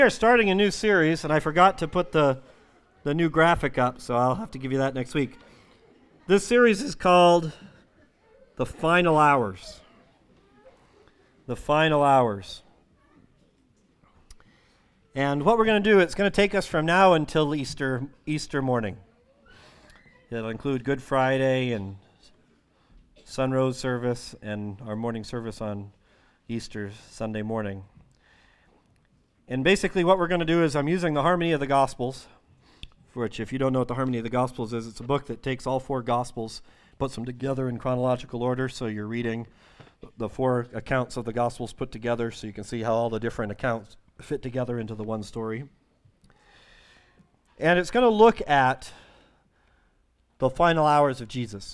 We are starting a new series, and I forgot to put the new graphic up, so I'll have to give you that next week. This series is called The Final Hours. The Final Hours. And what we're going to do, it's going to take us from now until Easter morning. It'll include Good Friday and Sunrose service and our morning service on Easter Sunday morning. And basically what we're going to do is I'm using the Harmony of the Gospels, which if you don't know what the Harmony of the Gospels is, it's a book that takes all four Gospels, puts them together in chronological order, so you're reading the four accounts of the Gospels put together so you can see how all the different accounts fit together into the one story. And it's going to look at the final hours of Jesus.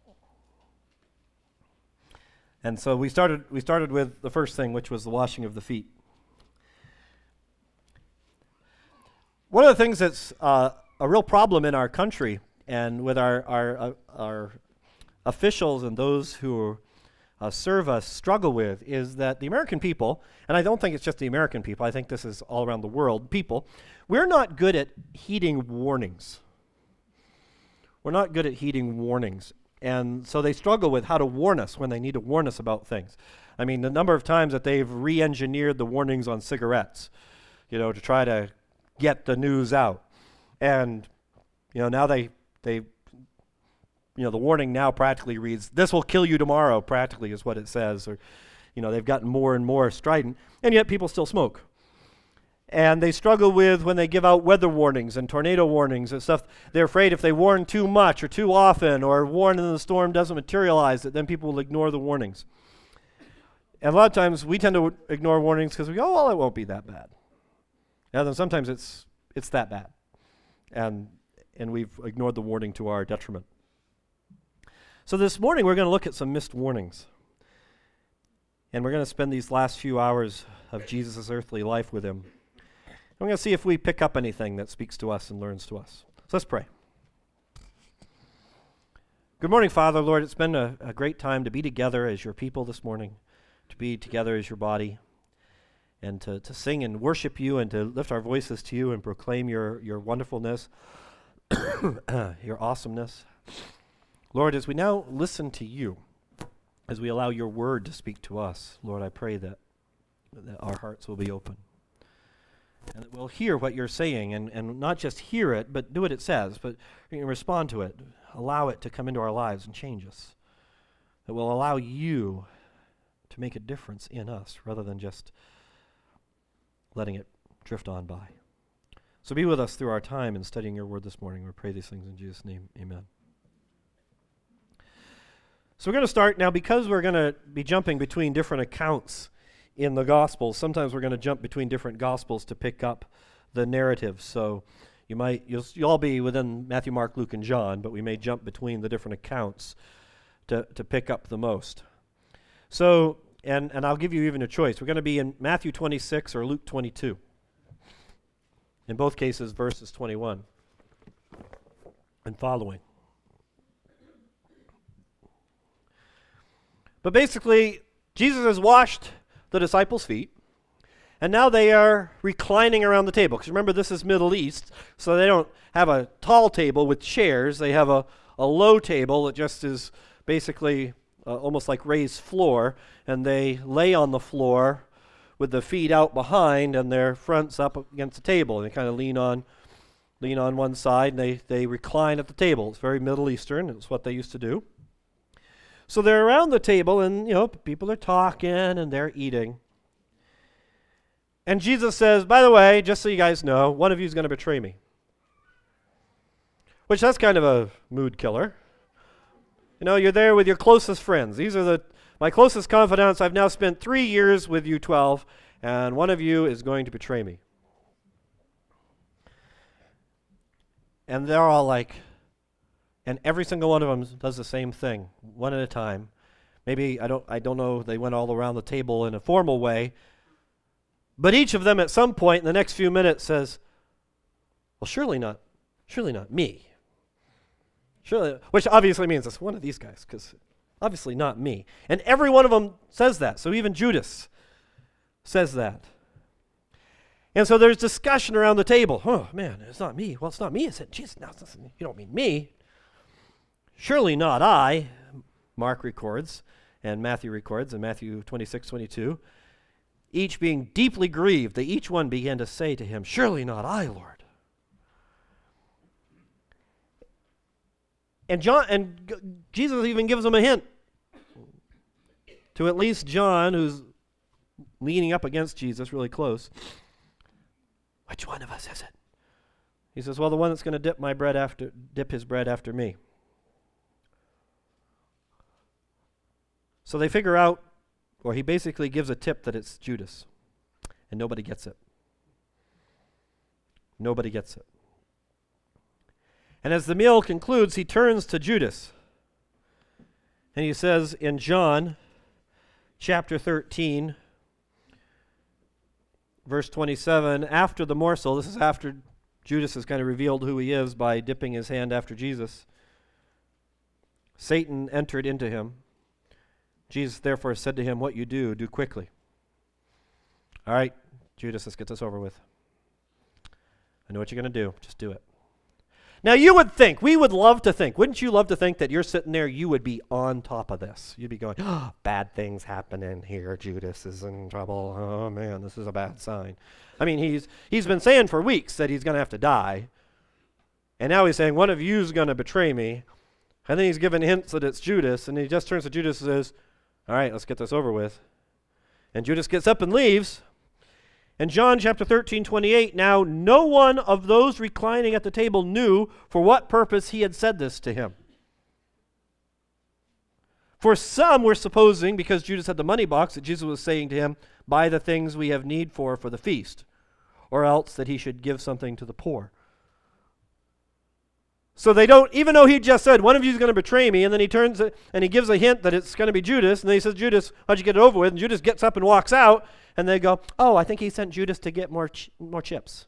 And so we started with the first thing, which was the washing of the feet. One of the things that's a real problem in our country and with our officials and those who serve us struggle with is that the American people, and I don't think it's just the American people, I think this is all around the world, people, we're not good at heeding warnings. We're not good at heeding warnings. And so they struggle with how to warn us when they need to warn us about things. I mean, the number of times that they've re-engineered the warnings on cigarettes, to try to get the news out. And, now the warning now practically reads, "This will kill you tomorrow," practically is what it says. Or, they've gotten more and more strident, and yet people still smoke. And they struggle with when they give out weather warnings and tornado warnings and stuff. They're afraid if they warn too much or too often or warn and the storm doesn't materialize, that then people will ignore the warnings. And a lot of times we tend to ignore warnings because we go, well, it won't be that bad. And then sometimes it's that bad. And we've ignored the warning to our detriment. So this morning we're going to look at some missed warnings. And we're going to spend these last few hours of Jesus' earthly life with him. We're going to see if we pick up anything that speaks to us and learns to us. So let's pray. Good morning, Father, Lord. It's been a great time to be together as your people this morning, to be together as your body, and to sing and worship you and to lift our voices to you and proclaim your wonderfulness, your awesomeness. Lord, as we now listen to you, as we allow your word to speak to us, Lord, I pray that our hearts will be open and that we'll hear what you're saying and not just hear it, but do what it says, but respond to it, allow it to come into our lives and change us. That will allow you to make a difference in us rather than just letting it drift on by. So be with us through our time in studying your word this morning. We pray these things in Jesus' name. Amen. So we're going to start now, because we're going to be jumping between different accounts in the Gospels. Sometimes we're going to jump between different Gospels to pick up the narrative. So you'll all be within Matthew, Mark, Luke, and John, but we may jump between the different accounts to pick up the most. So, and I'll give you even a choice. We're going to be in Matthew 26 or Luke 22. In both cases, verses 21 and following. But basically, Jesus has washed the disciples' feet, and now they are reclining around the table. Because remember, this is Middle East, so they don't have a tall table with chairs. They have a low table that just is basically almost like raised floor, and they lay on the floor with the feet out behind and their fronts up against the table. And they kind of lean on one side, and they recline at the table. It's very Middle Eastern. It's what they used to do. So they're around the table, and people are talking and they're eating. And Jesus says, by the way, just so you guys know, one of you is going to betray me. Which, that's kind of a mood killer. You're there with your closest friends. These are my closest confidants. I've now spent 3 years with you 12, and one of you is going to betray me. And they're all like, and every single one of them does the same thing, one at a time. Maybe, I don't know, they went all around the table in a formal way. But each of them at some point in the next few minutes says, well, surely not me. Surely, which obviously means it's one of these guys, because obviously not me. And every one of them says that. So even Judas says that. And so there's discussion around the table. Oh, man, it's not me. Well, it's not me, is it? Jesus, no, you don't mean me. Surely not I, Mark records, and Matthew records in Matthew 26:22. Each being deeply grieved, they each one began to say to him, surely not I, Lord. And Jesus even gives them a hint to at least John, who's leaning up against Jesus really close. Which one of us is it? He says, well, the one that's going to dip his bread after me. So they figure out, or he basically gives a tip that it's Judas. And nobody gets it. Nobody gets it. And as the meal concludes, he turns to Judas. And he says in John chapter 13, verse 27, after the morsel, this is after Judas has kind of revealed who he is by dipping his hand after Jesus, Satan entered into him. Jesus therefore said to him, what you do quickly. All right, Judas, let's get this over with. I know what you're going to do. Just do it. Now you would think, we would love to think, wouldn't you love to think that you're sitting there, you would be on top of this. You'd be going, oh, bad things happening here. Judas is in trouble. Oh man, this is a bad sign. I mean, he's been saying for weeks that he's going to have to die. And now he's saying, one of you is going to betray me. And then he's giving hints that it's Judas. And he just turns to Judas and says, all right, let's get this over with. And Judas gets up and leaves. In John chapter 13:28, now no one of those reclining at the table knew for what purpose he had said this to him. For some were supposing, because Judas had the money box, that Jesus was saying to him, buy the things we have need for the feast, or else that he should give something to the poor. So they don't, even though he just said, one of you is going to betray me, and then he turns and he gives a hint that it's going to be Judas, and then he says, Judas, why'd you get it over with? And Judas gets up and walks out, and they go, oh, I think he sent Judas to get more chips.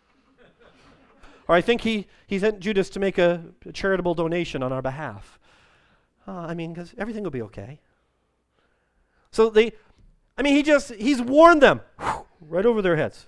Or I think he sent Judas to make a charitable donation on our behalf. Because everything will be okay. So he's warned them right over their heads.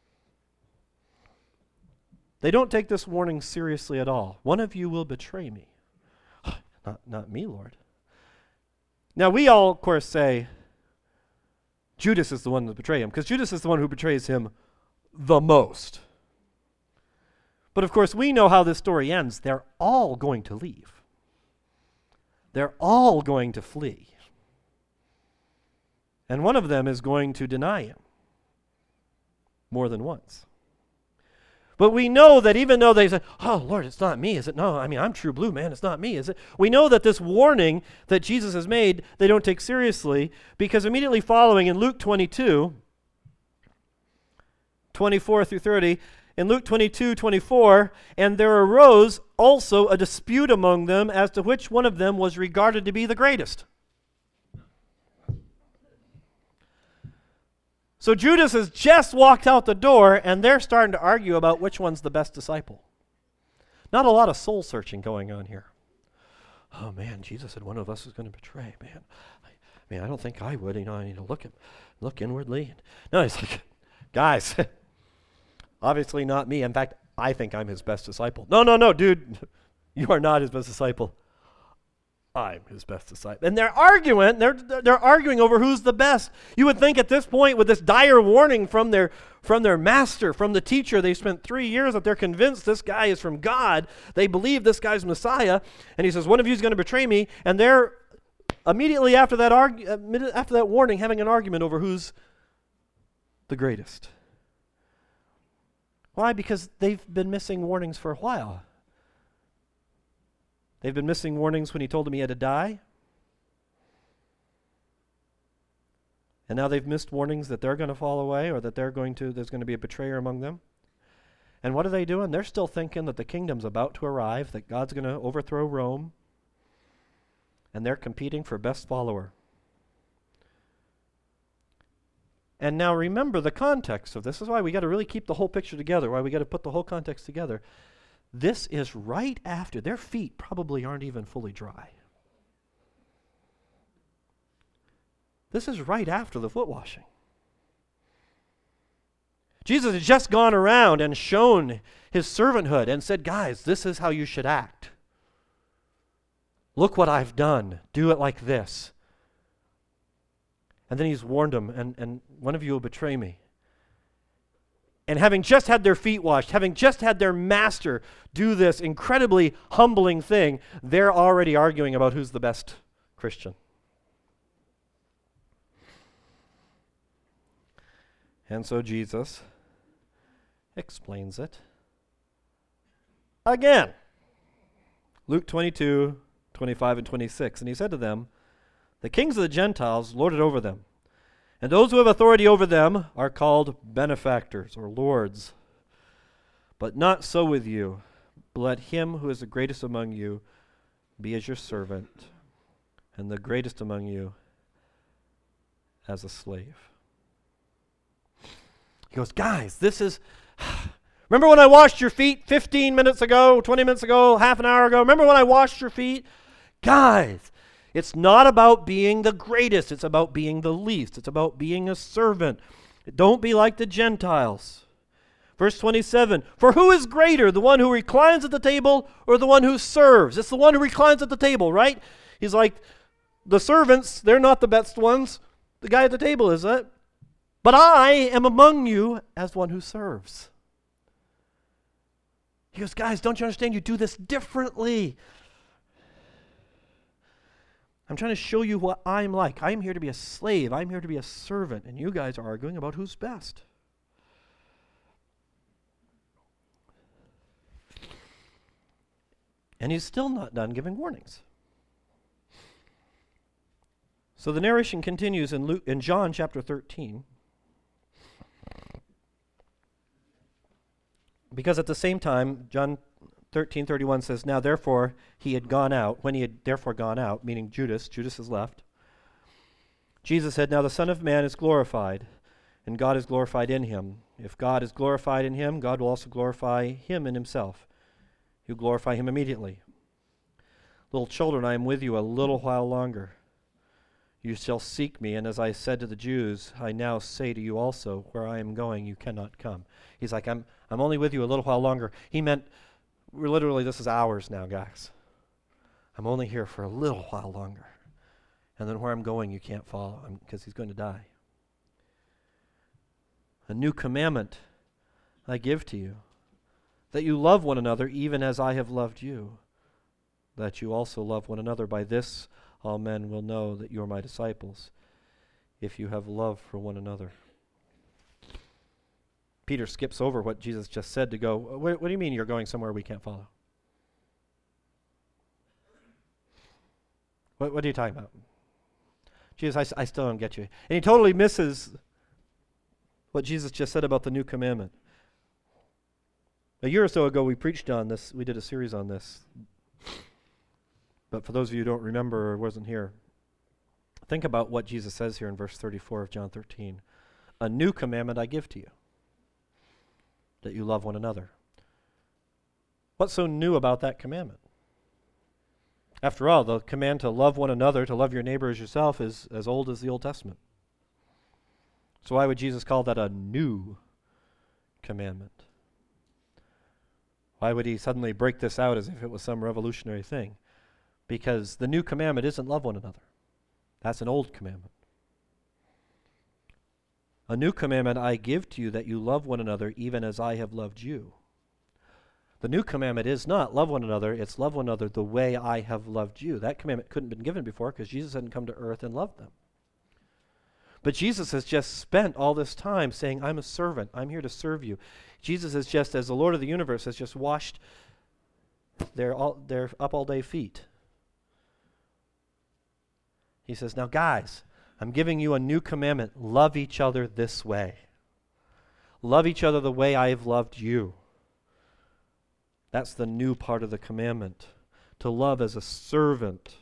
They don't take this warning seriously at all. One of you will betray me. Not me, Lord. Now we all, of course, say Judas is the one that betrays him, because Judas is the one who betrays him the most. But of course, we know how this story ends. They're all going to leave. They're all going to flee. And one of them is going to deny him more than once. But we know that even though they say, oh, Lord, it's not me, is it? No, I'm true blue, man, it's not me, is it? We know that this warning that Jesus has made, they don't take seriously, because immediately following in Luke 22, 24 through 30, in Luke 22:24, and there arose also a dispute among them as to which one of them was regarded to be the greatest. So Judas has just walked out the door, and they're starting to argue about which one's the best disciple. Not a lot of soul searching going on here. Oh man, Jesus said one of us is going to betray. Man, I don't think I would. I need to look inwardly. No, he's like, guys, obviously not me. In fact, I think I'm his best disciple. No, dude, you are not his best disciple. I'm his best disciple. And they're arguing over who's the best. You would think at this point, with this dire warning from their master, from the teacher, they spent 3 years that they're convinced this guy is from God. They believe this guy's Messiah. And he says, one of you is going to betray me. And they're immediately after that warning having an argument over who's the greatest. Why? Because they've been missing warnings for a while. They've been missing warnings when he told them he had to die. And now they've missed warnings that they're going to fall away, or that there's going to be a betrayer among them. And what are they doing? They're still thinking that the kingdom's about to arrive, that God's going to overthrow Rome. And they're competing for best follower. And now remember the context of this. This is why we got to really keep the whole picture together, why we got to put the whole context together. This is right after, their feet probably aren't even fully dry. This is right after the foot washing. Jesus had just gone around and shown his servanthood and said, guys, this is how you should act. Look what I've done. Do it like this. And then he's warned them, and one of you will betray me. And having just had their feet washed, having just had their master do this incredibly humbling thing, they're already arguing about who's the best Christian. And so Jesus explains it again. Luke 22, 25 and 26. And he said to them, the kings of the Gentiles lord it over them, and those who have authority over them are called benefactors or lords. But not so with you. But let him who is the greatest among you be as your servant, and the greatest among you as a slave. He goes, guys, this is... Remember when I washed your feet 15 minutes ago, 20 minutes ago, half an hour ago? Remember when I washed your feet? Guys, it's not about being the greatest. It's about being the least. It's about being a servant. Don't be like the Gentiles. Verse 27, for who is greater, the one who reclines at the table or the one who serves? It's the one who reclines at the table, right? He's like, the servants, they're not the best ones. The guy at the table is it. But I am among you as one who serves. He goes, guys, don't you understand? You do this differently. I'm trying to show you what I'm like. I'm here to be a slave. I'm here to be a servant. And you guys are arguing about who's best. And he's still not done giving warnings. So the narration continues in John chapter 13. Because at the same time, John 13:31 says, now therefore he had gone out. When he had therefore gone out, meaning Judas has left, Jesus said, now the Son of Man is glorified, and God is glorified in him. If God is glorified in him, God will also glorify him in himself. He'll glorify him immediately. Little children, I am with you a little while longer. You shall seek me, and as I said to the Jews, I now say to you also, where I am going, you cannot come. He's like, I'm only with you a little while longer. He meant, we're literally, this is hours now, guys. I'm only here for a little while longer. And then where I'm going, you can't follow him because he's going to die. A new commandment I give to you, that you love one another even as I have loved you, that you also love one another. By this all men will know that you are my disciples, if you have love for one another. Peter skips over what Jesus just said to go, what do you mean you're going somewhere we can't follow? What are you talking about? Jesus, I still don't get you. And he totally misses what Jesus just said about the new commandment. A year or so ago we preached on this, we did a series on this. But for those of you who don't remember or wasn't here, think about what Jesus says here in verse 34 of John 13. A new commandment I give to you, that you love one another. What's so new about that commandment? After all, the command to love one another, to love your neighbor as yourself, is as old as the Old Testament. So why would Jesus call that a new commandment? Why would he suddenly break this out as if it was some revolutionary thing? Because the new commandment isn't love one another. That's an old commandment. A new commandment I give to you, that you love one another even as I have loved you. The new commandment is not love one another, it's love one another the way I have loved you. That commandment couldn't have been given before because Jesus hadn't come to earth and loved them. But Jesus has just spent all this time saying, I'm a servant, I'm here to serve you. Jesus has just, as the Lord of the universe, has just washed their up all day feet. He says, now guys, I'm giving you a new commandment. Love each other this way. Love each other the way I have loved you. That's the new part of the commandment. To love as a servant.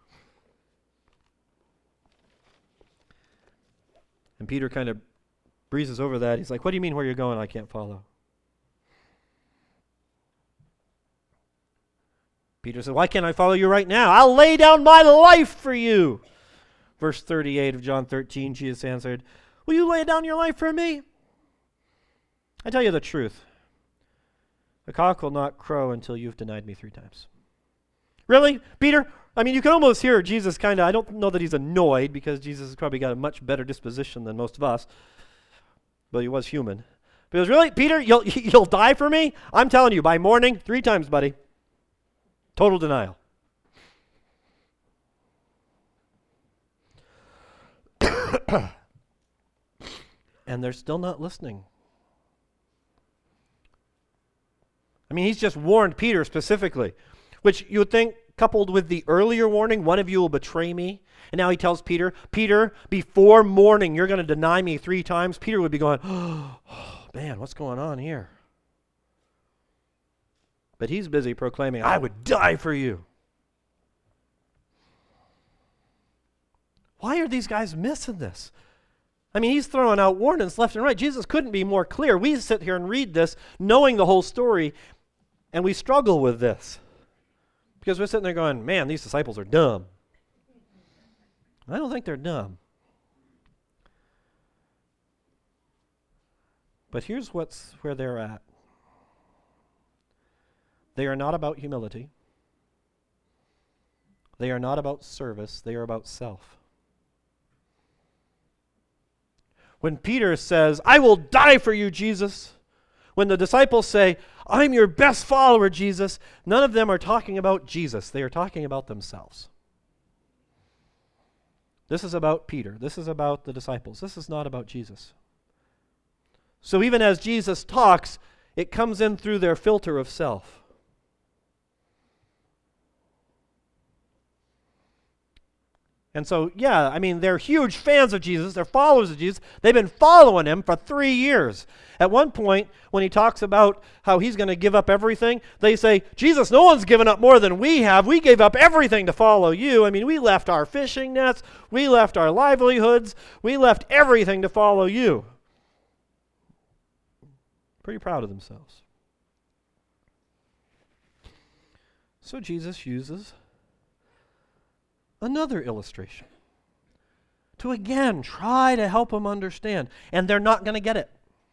And Peter kind of breezes over that. He's like, what do you mean where you're going I can't follow? Peter said, why can't I follow you right now? I'll lay down my life for you. Verse 38 of John 13, Jesus answered, will you lay down your life for me? I tell you the truth. The cock will not crow until you've denied me 3 times. Really, Peter? I mean, you can almost hear Jesus kind of, I don't know that he's annoyed because Jesus has probably got a much better disposition than most of us, but he was human. But he goes, really, Peter, you'll die for me? I'm telling you, by morning, 3 times, buddy. Total denial. And they're still not listening. I mean, he's just warned Peter specifically, which you would think, coupled with the earlier warning, one of you will betray me. And now he tells Peter, Peter, before morning, you're going to deny me 3 times. Peter would be going, oh, man, what's going on here? But he's busy proclaiming, I would die for you. Why are these guys missing this? I mean, he's throwing out warnings left and right. Jesus couldn't be more clear. We sit here and read this knowing the whole story, and we struggle with this. Because we're sitting there going, man, these disciples are dumb. I don't think they're dumb. But here's where they're at. They are not about humility. They are not about service. They are about self. When Peter says, I will die for you, Jesus, when the disciples say, I'm your best follower, Jesus, none of them are talking about Jesus. They are talking about themselves. This is about Peter. This is about the disciples. This is not about Jesus. So even as Jesus talks, it comes in through their filter of self. And so, yeah, I mean, they're huge fans of Jesus. They're followers of Jesus. They've been following him for 3 years. At one point, when he talks about how he's going to give up everything, they say, Jesus, no one's given up more than we have. We gave up everything to follow you. I mean, we left our fishing nets. We left our livelihoods. We left everything to follow you. Pretty proud of themselves. So Jesus uses another illustration to again try to help them understand. And they're not going to get it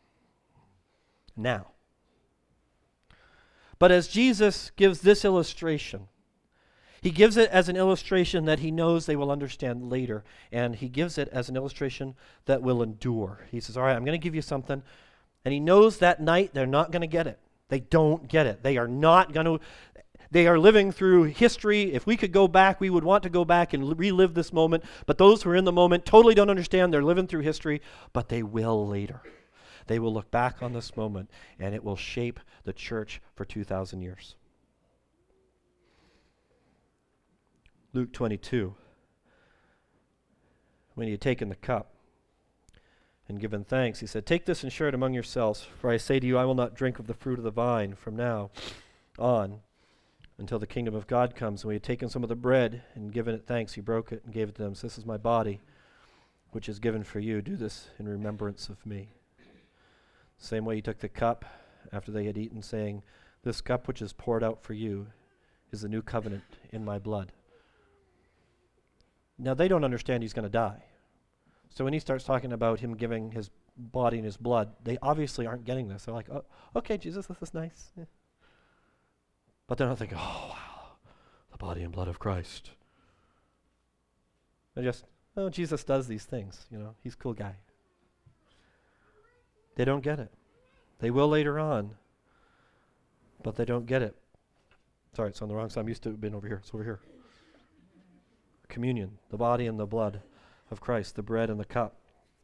now. But as Jesus gives this illustration, he gives it as an illustration that he knows they will understand later. And he gives it as an illustration that will endure. He says, all right, I'm going to give you something. And he knows that night they're not going to get it. They don't get it. They are not going to. They are living through history. If we could go back, we would want to go back and relive this moment. But those who are in the moment totally don't understand. They're living through history, but they will later. They will look back on this moment, and it will shape the church for 2,000 years. Luke 22. When he had taken the cup and given thanks, he said, take this and share it among yourselves, for I say to you, I will not drink of the fruit of the vine from now on until the kingdom of God comes. And when he had taken some of the bread and given it thanks, he broke it and gave it to them. So this is my body, which is given for you. Do this in remembrance of me. Same way he took the cup after they had eaten, saying, this cup which is poured out for you is the new covenant in my blood. Now they don't understand he's going to die. So when he starts talking about him giving his body and his blood, they obviously aren't getting this. They're like, oh, okay, Jesus, this is nice. Yeah. But they're not thinking, oh, wow, the body and blood of Christ. They're just, oh, Jesus does these things. You know, he's a cool guy. They don't get it. They will later on, but they don't get it. Sorry, it's on the wrong side. I'm used to it being over here. It's over here. Communion, the body and the blood of Christ, the bread and the cup.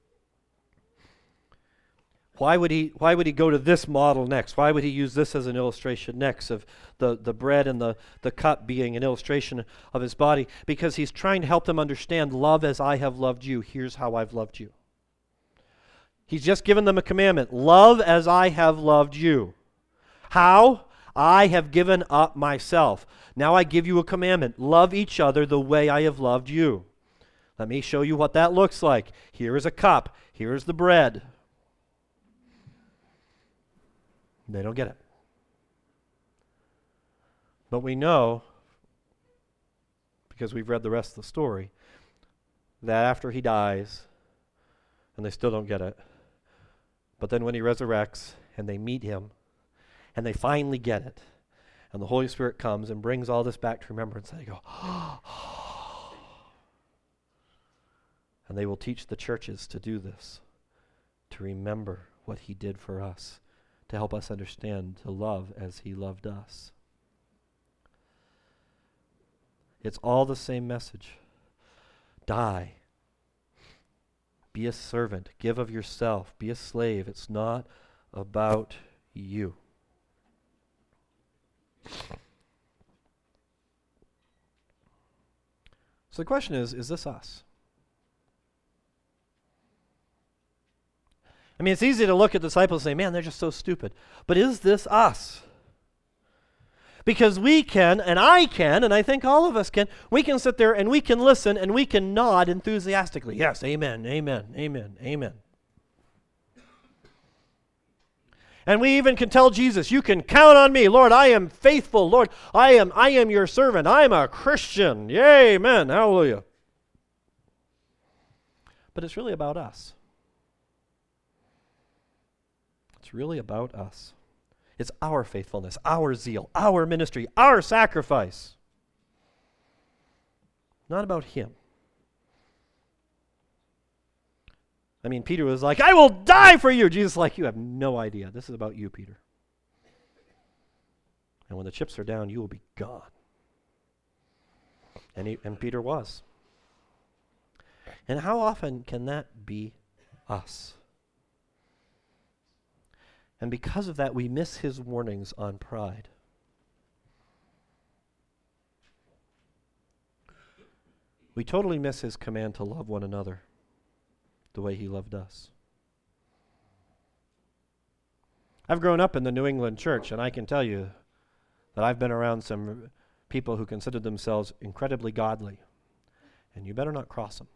Why would he go to this model next? Why would he use this as an illustration next of the bread and the cup being an illustration of his body? Because he's trying to help them understand love as I have loved you. Here's how I've loved you. He's just given them a commandment. Love as I have loved you. How? I have given up myself. Now I give you a commandment. Love each other the way I have loved you. Let me show you what that looks like. Here is a cup. Here is the bread. They don't get it. But we know, because we've read the rest of the story, that after he dies, and they still don't get it, but then when he resurrects, and they meet him, and they finally get it. And the Holy Spirit comes and brings all this back to remembrance, and they go, and they will teach the churches to do this, to remember what he did for us, to help us understand to love as he loved us. It's all the same message. Die. Be a servant. Give of yourself. Be a slave. It's not about you. So the question is this us? I mean, it's easy to look at the disciples and say, man, they're just so stupid. But is this us? Because we can, and I can, and I think all of us can, we can sit there and we can listen and we can nod enthusiastically. Yes, amen, amen, amen, amen. And we even can tell Jesus, you can count on me. Lord, I am faithful. Lord, I am your servant. I am a Christian. Yay, amen, hallelujah. But it's really about us. It's really about us. It's our faithfulness, our zeal, our ministry, our sacrifice. Not about him. I mean, Peter was like, I will die for you. Jesus is like, you have no idea. This is about you, Peter. And when the chips are down, you will be gone. And Peter was. And how often can that be us? And because of that, we miss his warnings on pride. We totally miss his command to love one another the way he loved us. I've grown up in the New England church, and I can tell you that I've been around some people who consider themselves incredibly godly, and you better not cross them.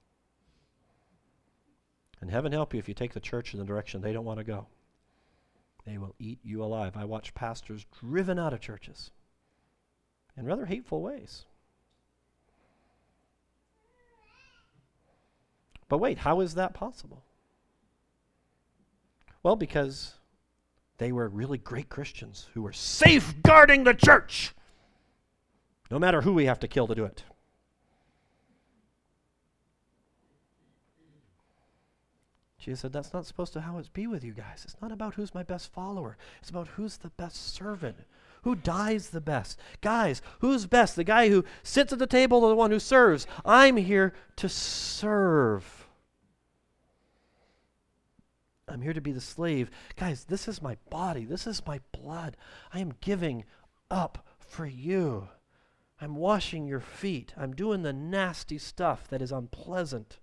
And heaven help you if you take the church in the direction they don't want to go. They will eat you alive. I watch pastors driven out of churches in rather hateful ways. But wait, how is that possible? Well, because they were really great Christians who were safeguarding the church, no matter who we have to kill to do it. Jesus said, that's not supposed to how it be with you guys. It's not about who's my best follower. It's about who's the best servant. Who dies the best? Guys, who's best? The guy who sits at the table or the one who serves? I'm here to serve. I'm here to be the slave. Guys, this is my body. This is my blood. I am giving up for you. I'm washing your feet. I'm doing the nasty stuff that is unpleasant.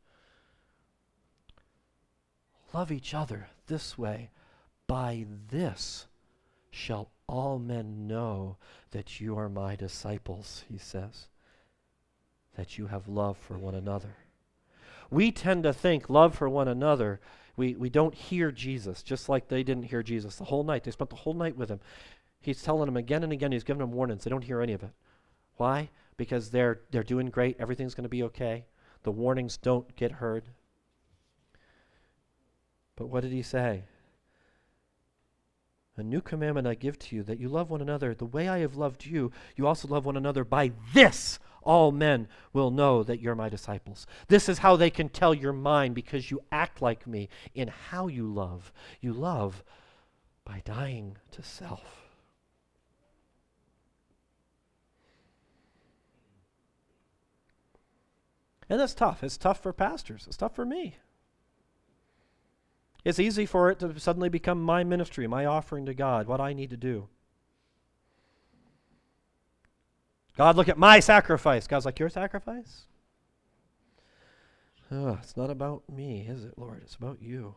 Love each other this way. By this shall all men know that you are my disciples, he says, that you have love for one another. We tend to think love for one another, we don't hear Jesus, just like they didn't hear Jesus the whole night. They spent the whole night with him. He's telling them again and again, he's giving them warnings. They don't hear any of it. Why? Because they're doing great, everything's going to be okay. The warnings don't get heard. But what did he say? A new commandment I give to you, that you love one another. The way I have loved you, you also love one another. By this, all men will know that you're my disciples. This is how they can tell you're mine, because you act like me in how you love. You love by dying to self. And that's tough. It's tough for pastors. It's tough for me. It's easy for it to suddenly become my ministry, my offering to God, what I need to do. God, look at my sacrifice. God's like, your sacrifice? Oh, it's not about me, is it, Lord? It's about you.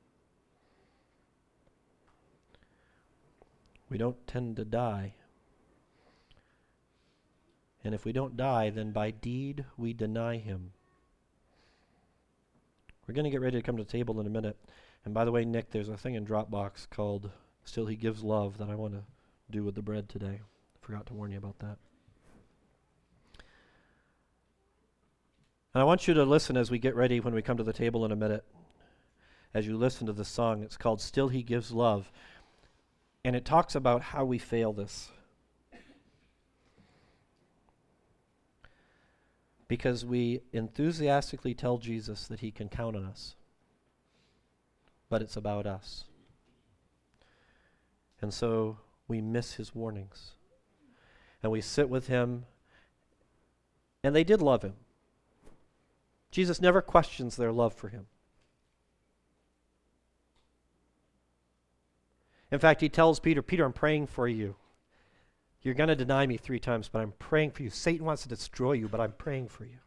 We don't tend to die. And if we don't die, then by deed we deny him. We're going to get ready to come to the table in a minute. And by the way, Nick, there's a thing in Dropbox called Still He Gives Love that I want to do with the bread today. Forgot to warn you about that. And I want you to listen as we get ready when we come to the table in a minute. as you listen to the song. It's called Still He Gives Love. And it talks about how we fail this. Because we enthusiastically tell Jesus that he can count on us. But it's about us. And so we miss his warnings. And we sit with him. And they did love him. Jesus never questions their love for him. In fact, he tells Peter, Peter, I'm praying for you. You're going to deny me 3 times, but I'm praying for you. Satan wants to destroy you, but I'm praying for you.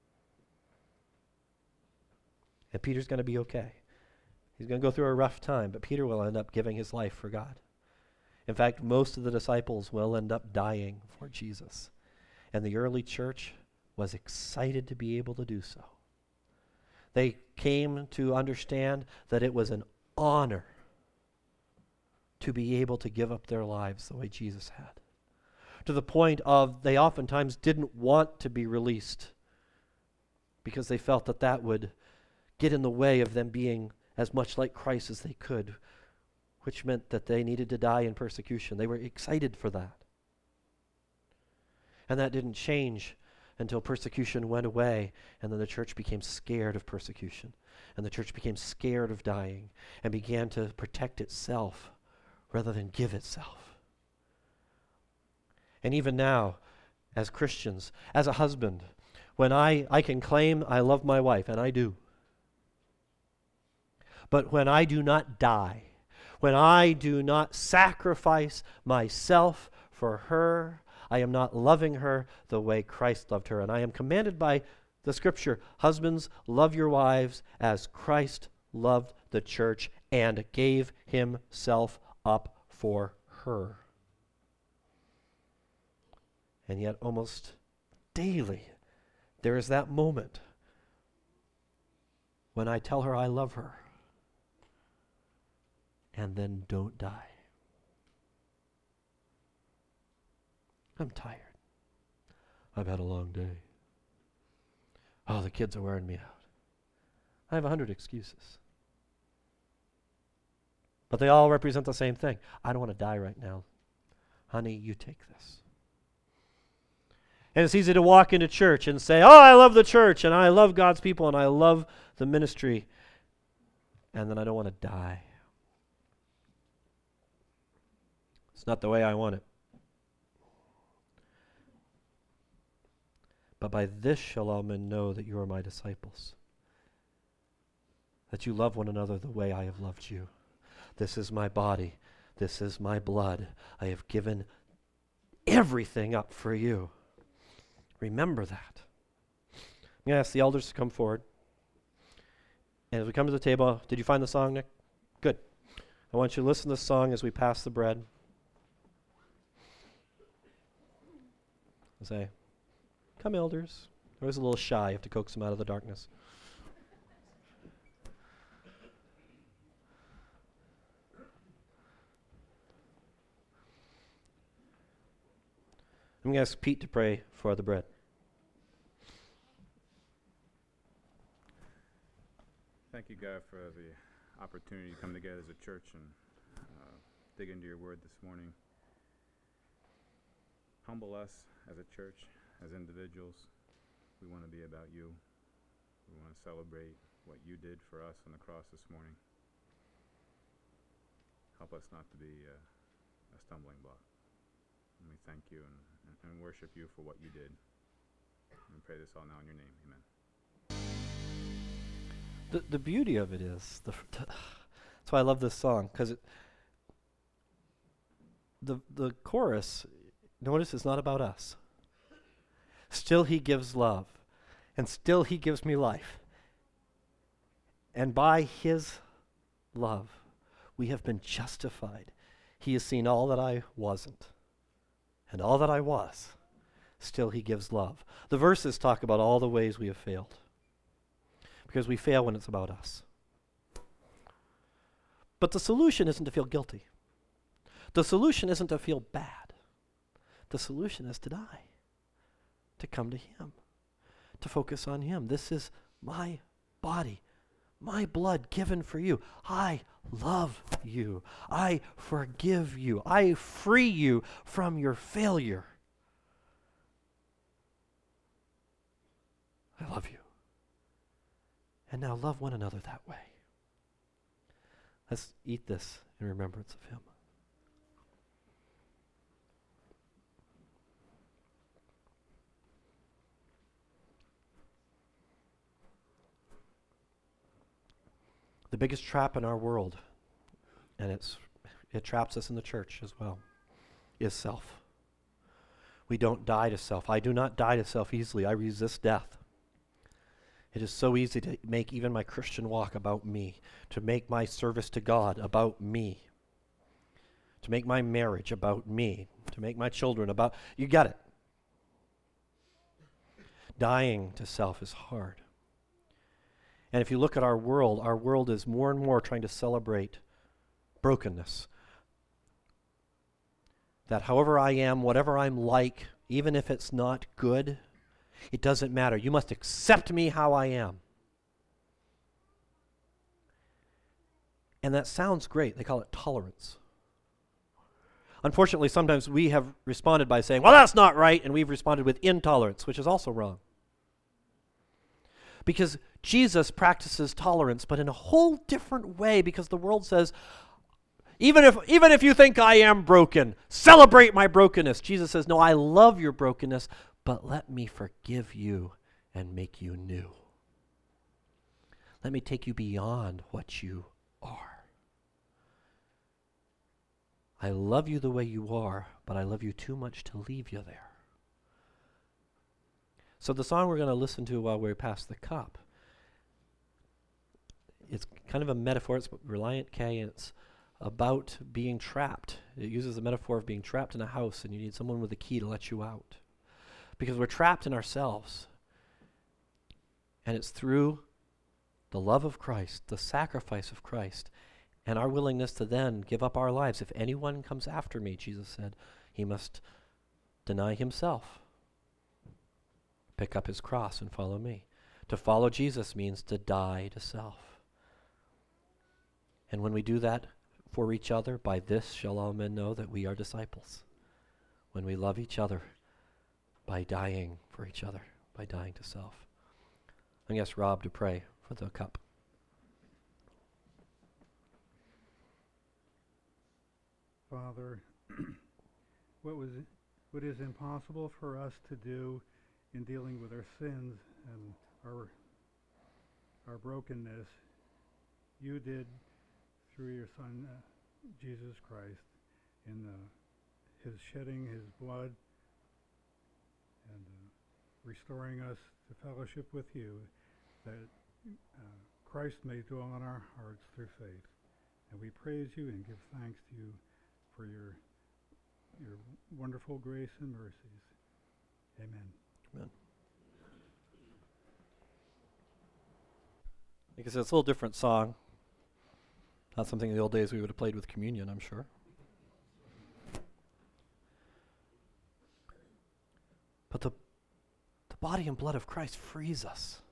And Peter's going to be okay. He's going to go through a rough time, but Peter will end up giving his life for God. In fact, most of the disciples will end up dying for Jesus. And the early church was excited to be able to do so. They came to understand that it was an honor to be able to give up their lives the way Jesus had. To the point of they oftentimes didn't want to be released because they felt that that would get in the way of them being as much like Christ as they could, which meant that they needed to die in persecution. They were excited for that. And that didn't change until persecution went away, and then the church became scared of persecution, and the church became scared of dying and began to protect itself rather than give itself. And even now, as Christians, as a husband, when I can claim I love my wife, and I do, but when I do not die, when I do not sacrifice myself for her, I am not loving her the way Christ loved her. And I am commanded by the Scripture, husbands, love your wives as Christ loved the church and gave himself up for her. And yet almost daily, there is that moment when I tell her I love her and then don't die. I'm tired. I've had a long day. Oh, the kids are wearing me out. I have 100 excuses. But they all represent the same thing. I don't want to die right now. Honey, you take this. And it's easy to walk into church and say, oh, I love the church, and I love God's people, and I love the ministry. And then I don't want to die. It's not the way I want it. But by this shall all men know that you are my disciples, that you love one another the way I have loved you. This is my body. This is my blood. I have given everything up for you. Remember that. I'm going to ask the elders to come forward. And as we come to the table, did you find the song, Nick? Good. I want you to listen to the song as we pass the bread. I'll say, come elders. I was a little shy. I have to coax them out of the darkness. I'm going to ask Pete to pray for the bread. Thank you, God, for the opportunity to come together as a church and dig into your word this morning. Humble us as a church, as individuals. We want to be about you. We want to celebrate what you did for us on the cross this morning. Help us not to be a stumbling block. And we thank you and worship you for what you did. And we pray this all now in your name. Amen. The beauty of it is, that's why I love this song, because the chorus, notice, is not about us. Still he gives love, and still he gives me life. And by his love, we have been justified. He has seen all that I wasn't, and all that I was. Still he gives love. The verses talk about all the ways we have failed, because we fail when it's about us. But the solution isn't to feel guilty. The solution isn't to feel bad. The solution is to die, to come to him, to focus on him. This is my body, My blood given for you. I love you. I forgive you. I free you from your failure. I love you. And now love one another that way. Let's eat this in remembrance of him. The biggest trap in our world, and it traps us in the church as well, is self. We don't die to self. I do not die to self easily. I resist death. It is so easy to make even my Christian walk about me, to make my service to God about me, to make my marriage about me, to make my children about, you get it. Dying to self is hard. And if you look at our world is more and more trying to celebrate brokenness. That however I am, whatever I'm like, even if it's not good, it doesn't matter. You must accept me how I am. And that sounds great. They call it tolerance. Unfortunately, sometimes we have responded by saying, well, that's not right, and we've responded with intolerance, which is also wrong. Because Jesus practices tolerance, but in a whole different way, because the world says, even if you think I am broken, celebrate my brokenness. Jesus says, no, I love your brokenness, but let me forgive you and make you new. Let me take you beyond what you are. I love you the way you are, but I love you too much to leave you there. So the song we're going to listen to while we pass the cup, it's kind of a metaphor. It's Relient K, and it's about being trapped. It uses the metaphor of being trapped in a house, and you need someone with a key to let you out. Because we're trapped in ourselves. And it's through the love of Christ, the sacrifice of Christ, and our willingness to then give up our lives. If anyone comes after me, Jesus said, he must deny himself, pick up his cross and follow me. To follow Jesus means to die to self. And when we do that for each other, by this shall all men know that we are disciples. When we love each other by dying for each other, by dying to self. I'm going to ask Rob to pray for the cup. Father, what is impossible for us to do in dealing with our sins and our brokenness, you did through your Son, Jesus Christ, in his shedding his blood and restoring us to fellowship with you, that Christ may dwell in our hearts through faith. And we praise you and give thanks to you for your wonderful grace and mercies. Amen. Amen. Because it's a little different song. Not something in the old days we would have played with communion, I'm sure. But the body and blood of Christ frees us.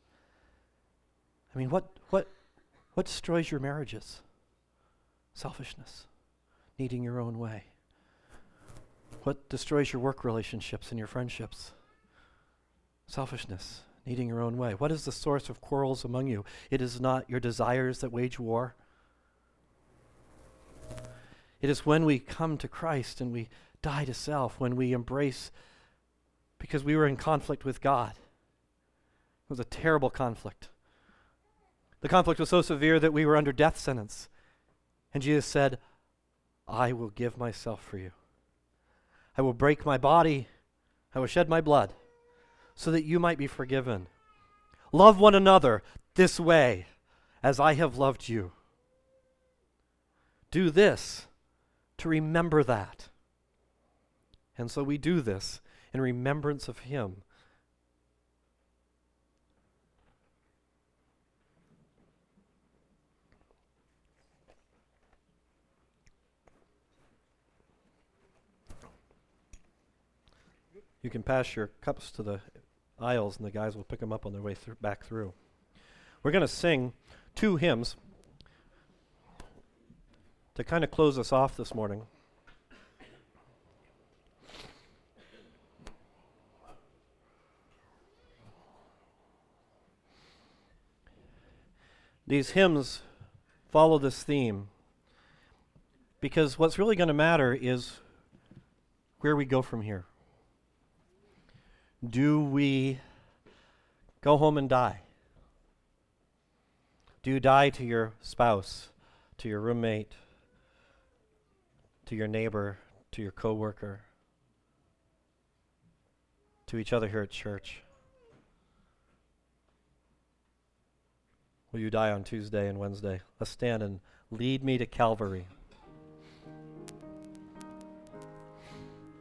I mean, what destroys your marriages? Selfishness, needing your own way. What destroys your work relationships and your friendships? Selfishness, needing your own way. What is the source of quarrels among you? It is not your desires that wage war. It is when we come to Christ and we die to self, when we embrace, because we were in conflict with God. It was a terrible conflict. The conflict was so severe that we were under death sentence. And Jesus said, I will give myself for you. I will break my body. I will shed my blood so that you might be forgiven. Love one another this way as I have loved you. Do this to remember that. And so we do this in remembrance of him. You can pass your cups to the aisles and the guys will pick them up on their way back through. We're going to sing 2 hymns to kind of close us off this morning. These hymns follow this theme because what's really going to matter is where we go from here. Do we go home and die? Do you die to your spouse, to your roommate, to your neighbor, to your coworker, to each other here at church? Will you die on Tuesday and Wednesday? Let's stand and lead me to Calvary.